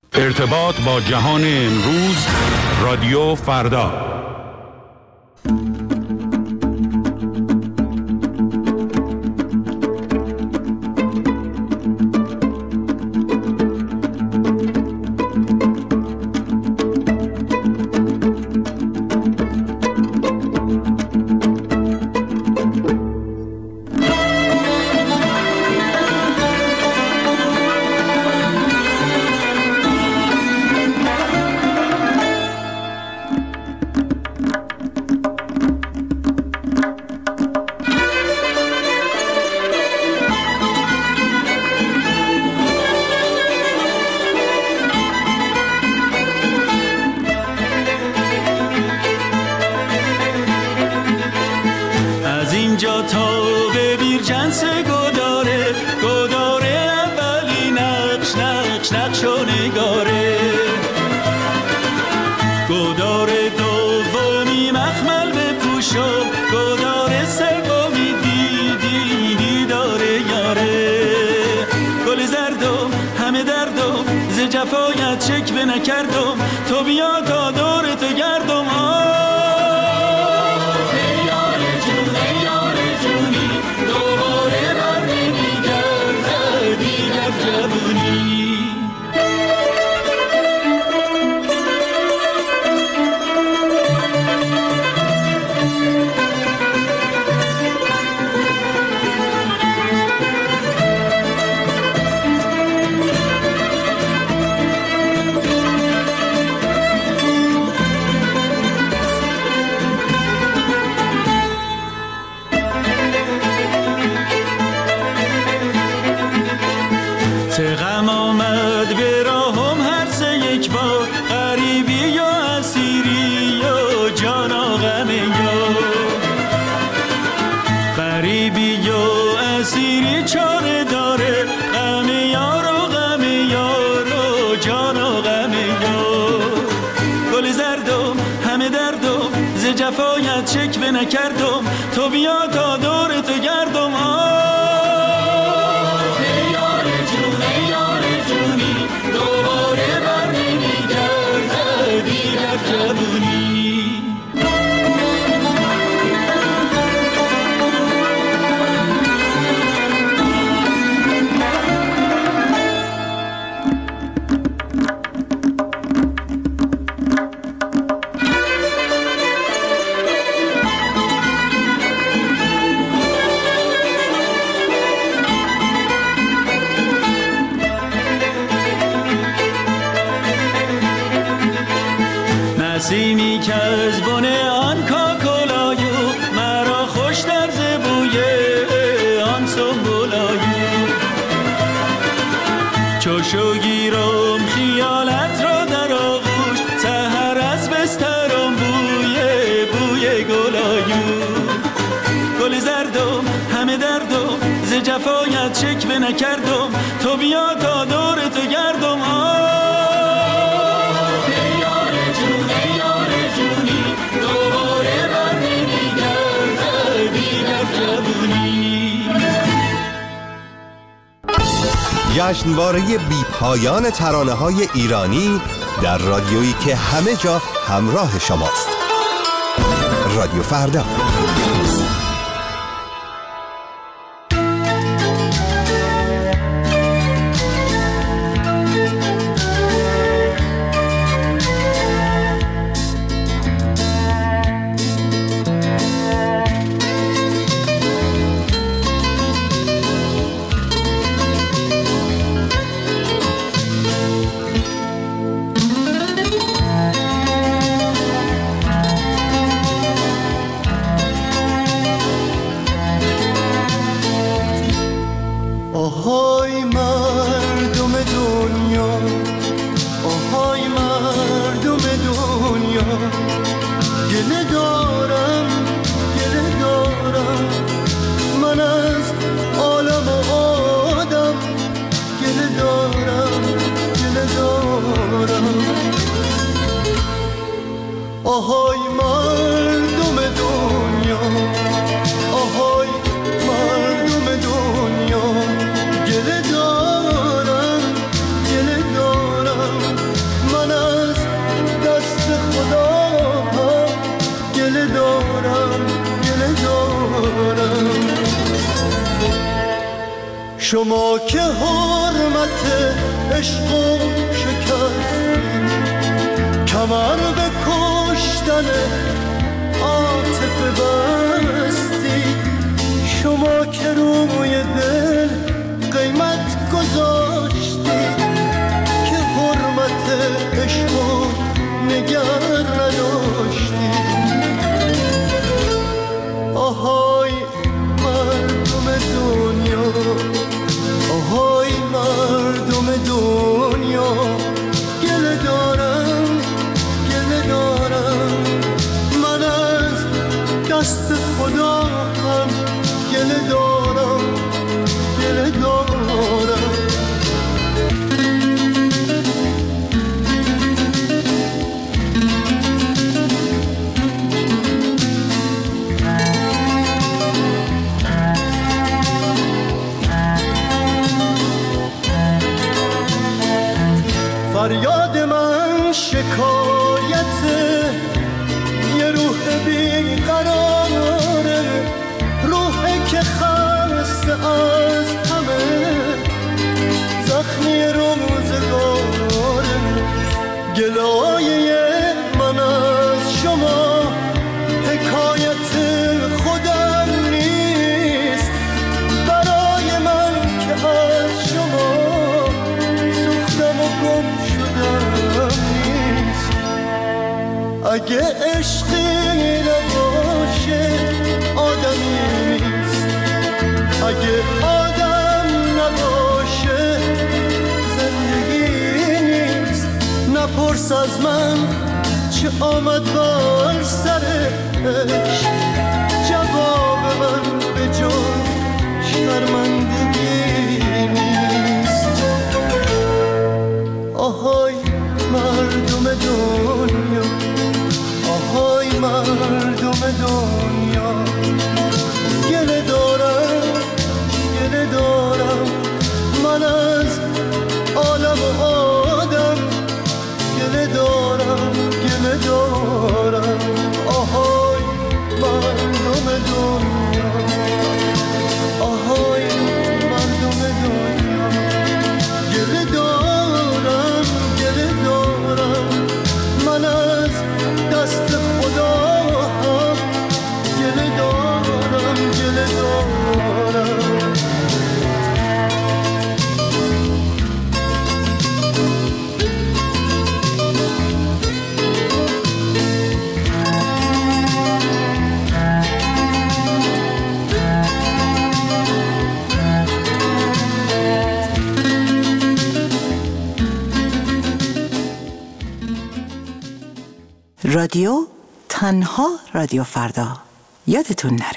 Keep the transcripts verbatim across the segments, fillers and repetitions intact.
ارتباط با جهان امروز، رادیو فردا. جفایت شکوه نکردم، تو بیا تا دور تو گردم. ای یار جون ای یار جونی، دوباره بر نمیگرده دیگر جوونی. جفایت شکوه نکردم، تو بیا تا دور تو گردم. ای یار جون ای یار جونی، دوباره بر نمیگرده دیگر جوونی. نسیمی که از بن آن کاکلایو، مرا خوش در زبوی آن سنبولایو. چو شو گیرم خیالت را در آغوش، سحر از بسترم بوی بوی گلایو. گل زردم همه دردم، ز جفایت شکوه نکردم، تو بیا تا دور تو گردم. جشنواره بی پایان ترانه‌های ایرانی در رادیویی که همه جا همراه شماست. رادیو فردا. شما که حرمت عشق و شکستید، کمر به کشتن عاطفه بستید. شما که روی دل قیمت گذاشتید، که حرمت عشق و نگر نداشتید. آهای مردم دنیا، آهای مردم دنیا، گله دارم گله دارم، من از دست خدا هم گله دارم گله دارم. فریاد من شکایت یه روح بیقراره، روحی که خسته از همه زخمی روزگاره. گلایه من از شما حکایت خودم نیست، برای من که از شما سوختم و گم شدم نیست. اگه عشقی نباشه آدمی نیست، اگه آدم نباشه زندگی نیست. نپرس از من چه آمد بر سرش، جواب من به جز شرمندگی نیست. آهای مردم دنیا، آهای مردم دنیا، گله دارم گله دارم، من از عالم و آدم گله دارم گله دارم. آهای مردم دنیا، آهای مردم دنیا، گله دارم گله دارم، من از دست خدا هم گله دارم گله دارم. رادیو تنها رادیو فردا، یادتون نره.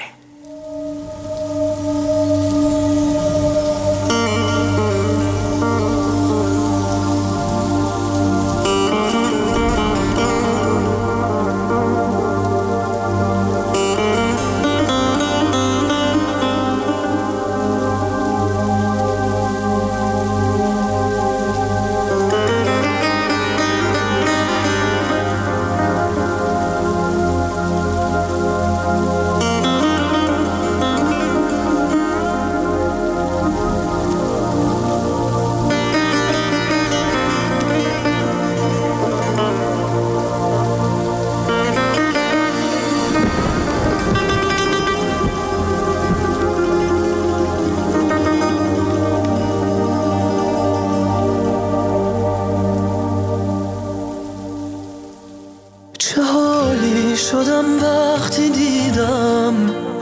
شدم وقتی دیدم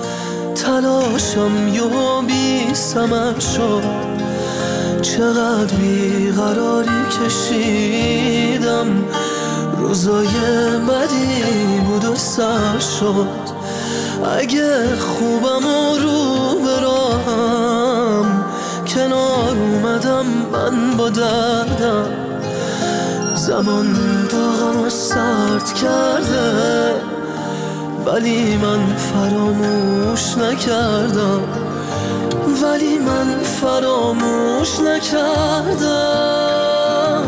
تلاشم یهو بی ثمر شد. چقدر بیقراری کشیدم، روزای بدی بود و سر شد. اگه خوبم و رو براهم کنار اومدم من با دردم. زمان داغم رو سرد کرده ولی من فراموش نکردم، ولی من فراموش نکردم.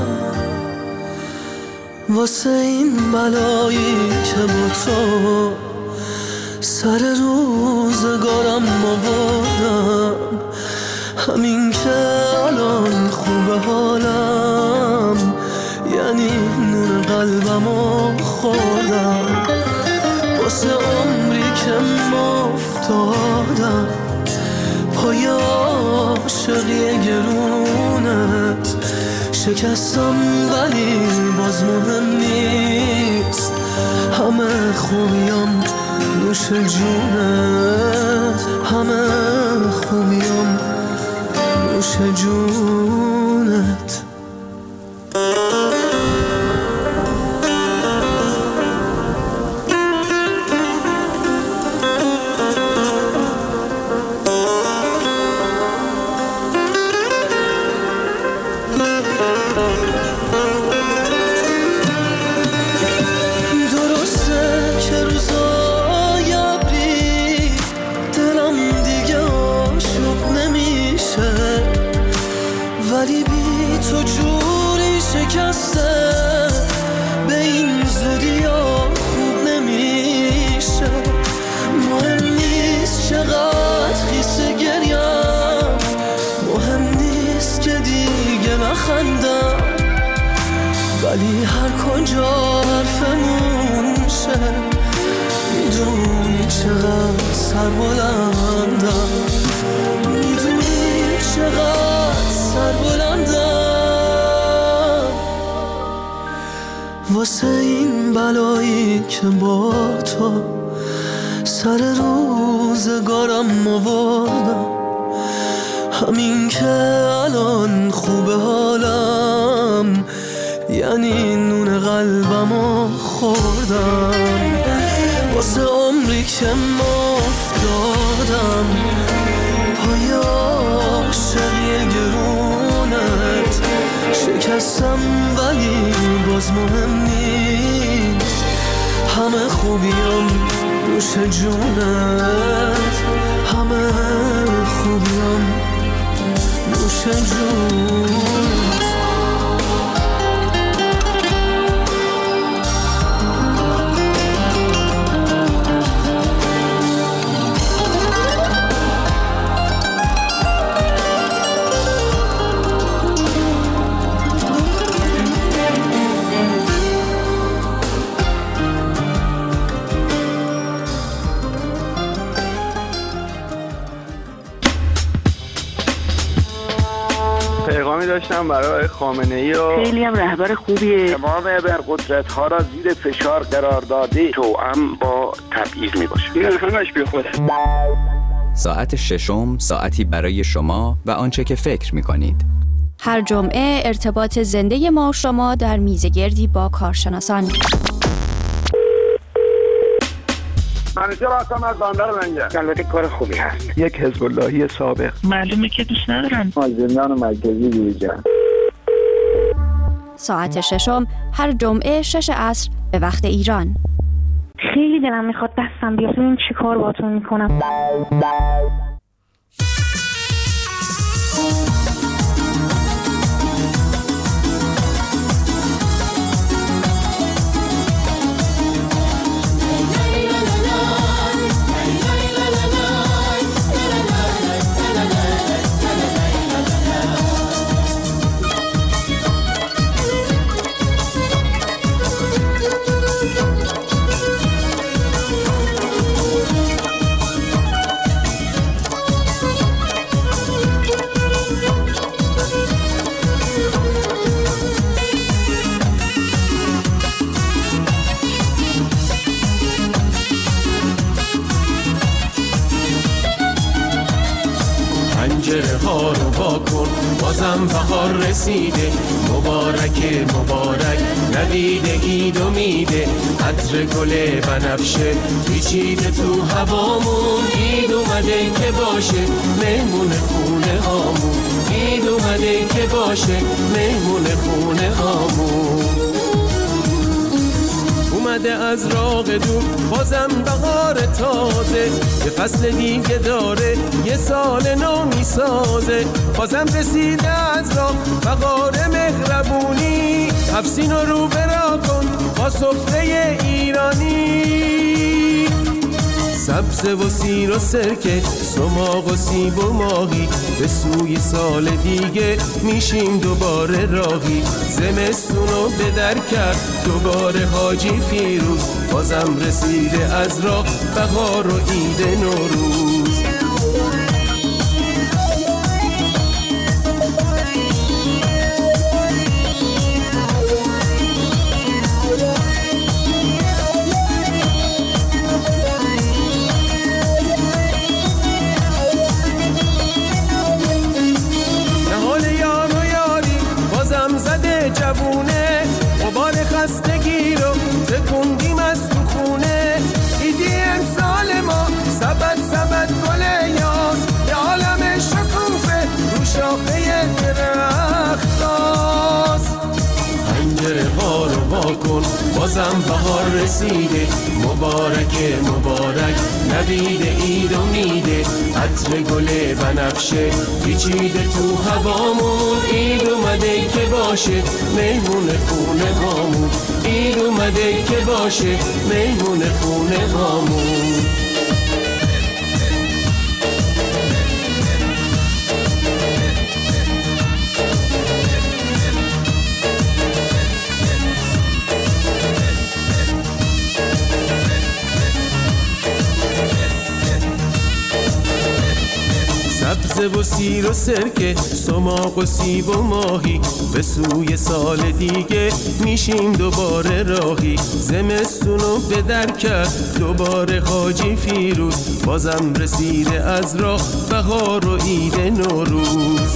واسه این بلایی که با تو سر روزگارم آوردم، همین که الان خوبه حالم، یعنی نون قلبمو خوردم. واسه عمری که مفتادم پای عاشقی گرونت، شکستم ولی باز مهم نیست، همه خوبیم نوش جونت، همه خوبیم نوش جونت. ولی بی تو جوری شکسته به این زودی ها خوب نمیشه. مهم نیست چقدر خیسه گریم، مهم نیست که دیگه نخندم، ولی هر کجا حرفمون شه میدونی چقدر سر بلندم، میدونی چقدر سر بلندم. واسه این بلایی که با تو سر روزگارم آوردم، همین که الان خوبه حالم، یعنی نون قلبمو خوردم. واسه عمری که مفتادم پای عاشقی گرونت، شکستم ولی باز مهم نیست، همه خوبیم نوش جونت، همه خوبیم نوش جونت. پیغامی داشتم برای خامنه‌ای و خیلی هم رهبر خوبیه. تمام ابرقدرت ها را زیر فشار قرار داده، توأم با تبعیض می باشه. این همش بی خوده. ساعت ششم، ساعتی برای شما و آنچه که فکر می کنید. هر جمعه ارتباط زنده ما و شما در میزگردی با کارشناسان. منیجر هستم از بندر منجر. البته کار خوبی هست. یک حزب اللهی سابق. معلومه که دوست ندارن. از زندان مرکزی بیرون. ساعت ششم هر جمعه شش عصر به وقت ایران. خیلی دلم میخواد دستم بیاد ببین چی کار باهاتون میکنم. پنجره ها رو با کن، بازم بهار رسیده، مبارک مبارک نوید عید و میده، عطر گل بنفشه پیچیده تو هوامون، عید اومده که باشه مهمون خونه هامون، عید اومده که باشه مهمون خونه هامون. اومده از راغ دور بازم بهار تازه، یه فصل دیگه داره یه سال نو میسازه، بازم رسیده از راه بهار مهربونی، حفظین رو برا کن با سفره ایرانی. سبز و سیر و سرکه، سماق و سیب و ماهی، به سوی سال دیگه میشیم دوباره راهی. زمستونو به در کرد دوباره حاجی فیروز، بازم رسیده از راه بهار و عید نوروز. جوونه غبار خستگی رو تکوندیم از تو خونه. ایدی امسال ما سبد سبد گل یاس، یه عالم شکوفه رو شاخه درختاست. پنجره ها رو واکن بازم بهار رسیده، مبارکه مبارک نوید عید و میده. عطر گل بنفشه پیچیده تو هوامون، عید اومده که باشه مهمون خونه هامون. عید اومده که باشه مهمون خونه هامون. سبز و سیر و سرکه، سماق و سیب و ماهی، به سوی سال دیگه میشیم دوباره راهی. زمستونو به در کرد دوباره حاجی فیروز، بازم رسیده از راه بهار و عید نوروز.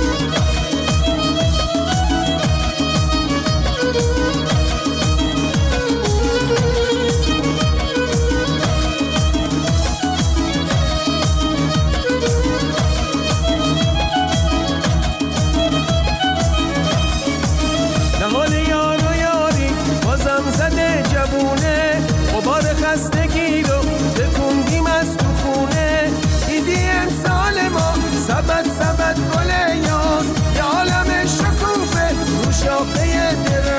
خستگی رو تکوندیم از تو خونه. ایدی امسال ما سبد سبد گل یاس، یه عالم شکوفه رو شاخه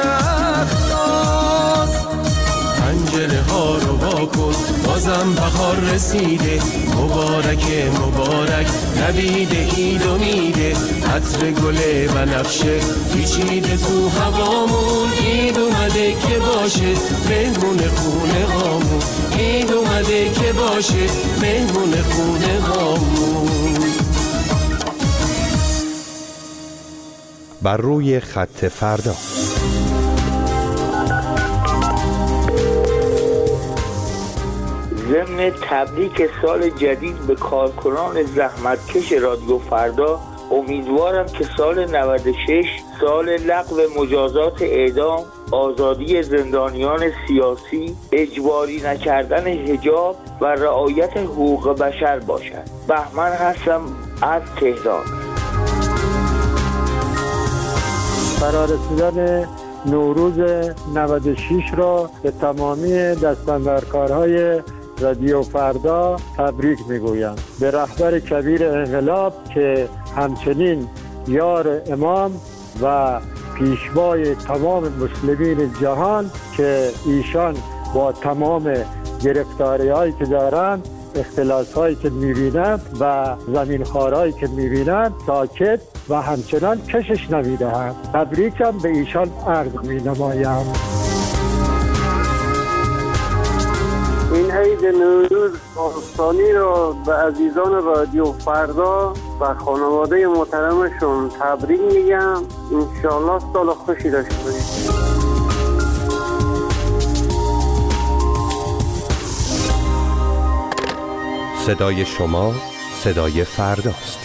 درختاست. پنجره ها رو واکن بازم بهار رسیده، مبارکه مبارک نوید عید و میده. عطر گل بنفشه پیچیده تو هوامون، عید اومده که باشه مهمون خونه هامون. عید اومده که باشه مهمون خونه هامون. بر روی خط فردا. ضمن تبریک سال جدید به کارکنان زحمتکش رادیو فردا، امیدوارم که سال نود و شش سال لغو مجازات اعدام، آزادی زندانیان سیاسی، اجباری نکردن حجاب و رعایت حقوق بشر باشد. بهمن هستم از تهران. فرارسیدن نوروز نود و شش را به تمامی دستاندرکارهای رادیو فردا تبریک میگویم. به رهبر کبیر انقلاب که همچنین یار امام و پیشوای تمام مسلمین جهان، که ایشان با تمام گرفتاری هایی که دارند، اختلاس هایی که میبینند و زمین خارهایی که میبینند ساکت و همچنان کشش نمیدهند. تبریکم به ایشان عرض مینمایم. این عید نوروز باستانی را به عزیزان رادیو فردا و خانواده محترمشون تبریک میگم. انشالله سال خوشی داشته باشید. صدای شما صدای فرداست.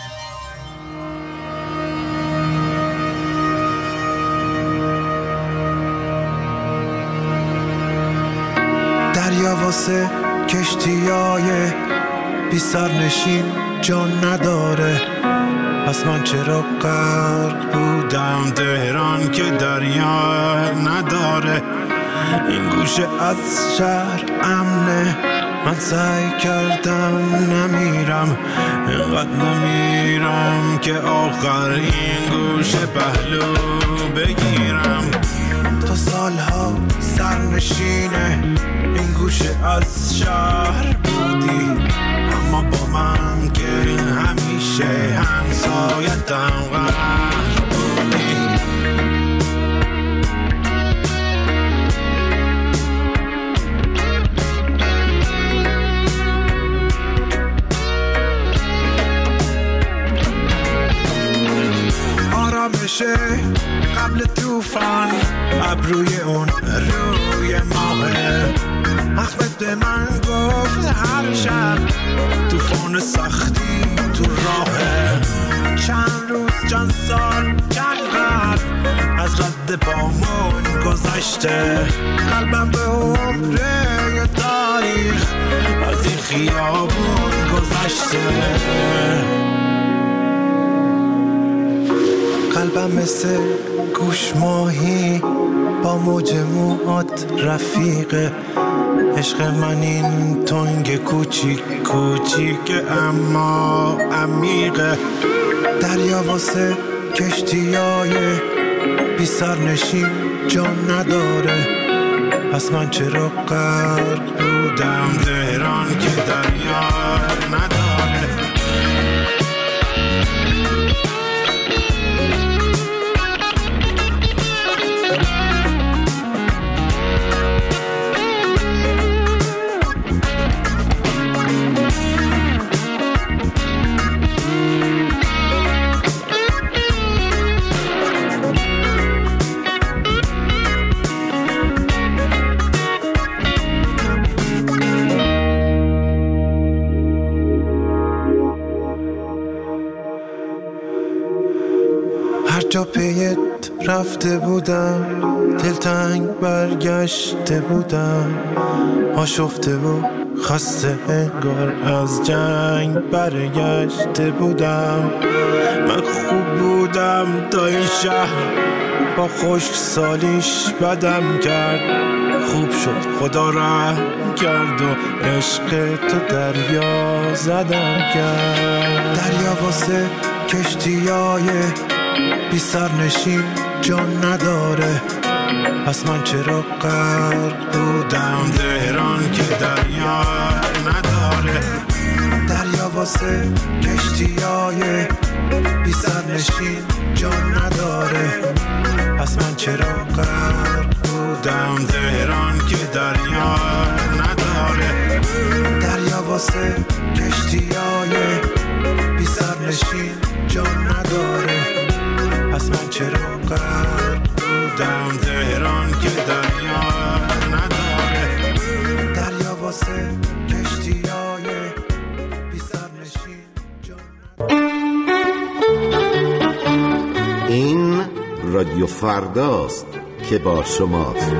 دریا واسه کشتیای بی سرنشین جان نداره، پس من چرا غرق بودم تهران که دریا نداره. این گوشه از شهر امنه، من سعی کردم نمیرم، اینقدر نمیرم که آخر این گوشه پهلو بگیرم. تا سالها سرنشینه این گوشه از شهر بودم غرق بودی. آرامشه قبل توفان ابروی اون روی ماهه. احمد به من گفت هر شب توفان سختی تو راهه. چند روز چند سال چند قرن از رد پامون گذشته. قلبم به عمره تاریخ از این خیابون گذشته. قلبم مثل گوش ماهی با موج موهات رفیقه. عشق من این تنگ کوچیک کوچیک اما عمیقه. دریا واسه کشتیای بی سرنشین جان نداره. پس من چرا غرق بودم تهران که دریا نداره. جا پیت رفته بودم دلتنگ برگشته بودم. آشفته و خسته انگار از جنگ برگشته بودم. من خوب بودم تا این شهر با خشک سالیش بدم کرد. خوب شد خدا رحم کرد و عشق تو دریا زدم کرد. دریا واسه کشتیای بی سرنشین جان نداره. پس من چرا غرق بودم تهران که دریا نداره. دریا واسه کشتیای بی سرنشین جان نداره. پس من چرا غرق بودم تهران که دریا نداره. دریا واسه کشتیای بی سرنشین جان نداره. پس من چرا غرق بودم تهران که دریا نداره. دریا واسه کشتیای بی سرنشین جان نداره. این رادیو فرداست که با شماست.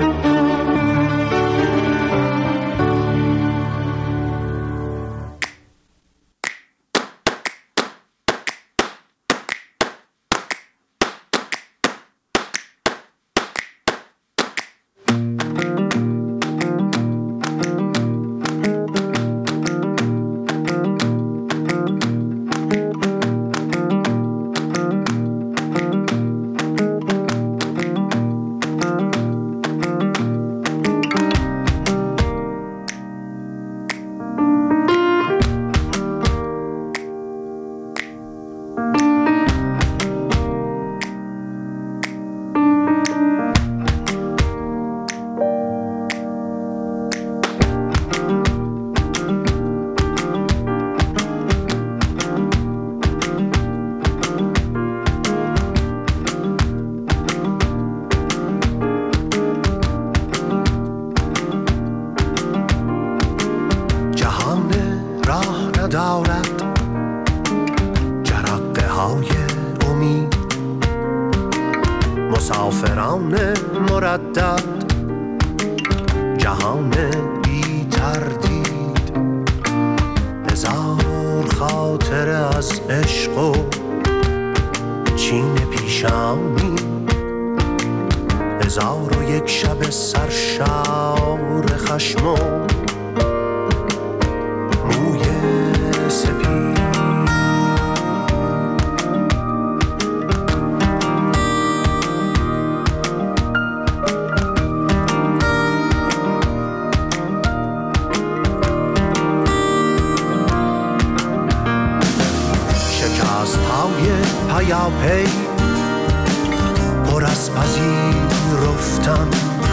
میزان،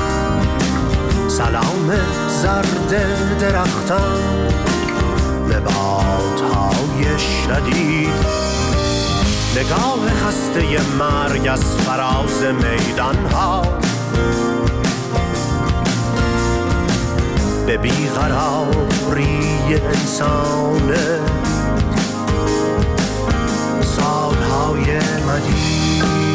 سلام زرد درختان، نباتهای شدید، نگاه خسته مرگ از فراز میدان ها، به بیقراری انسان سالهای مدید.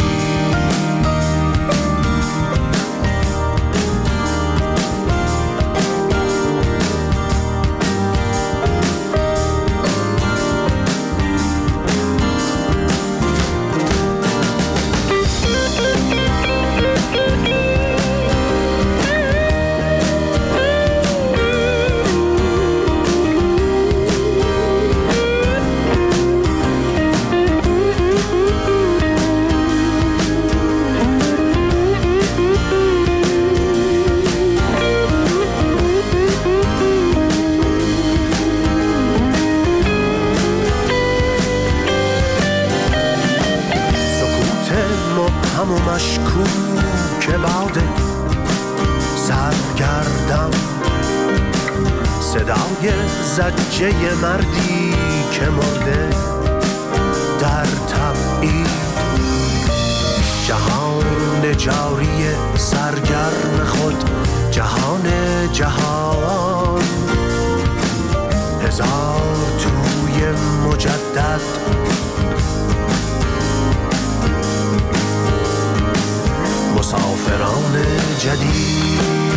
و مشکوک باده سرگردم، صدای زجه مردی که مرده در تبعید، جهان جاری سرگرم خود، جهان جهان، هزار توی مجدد، مسافران جدید.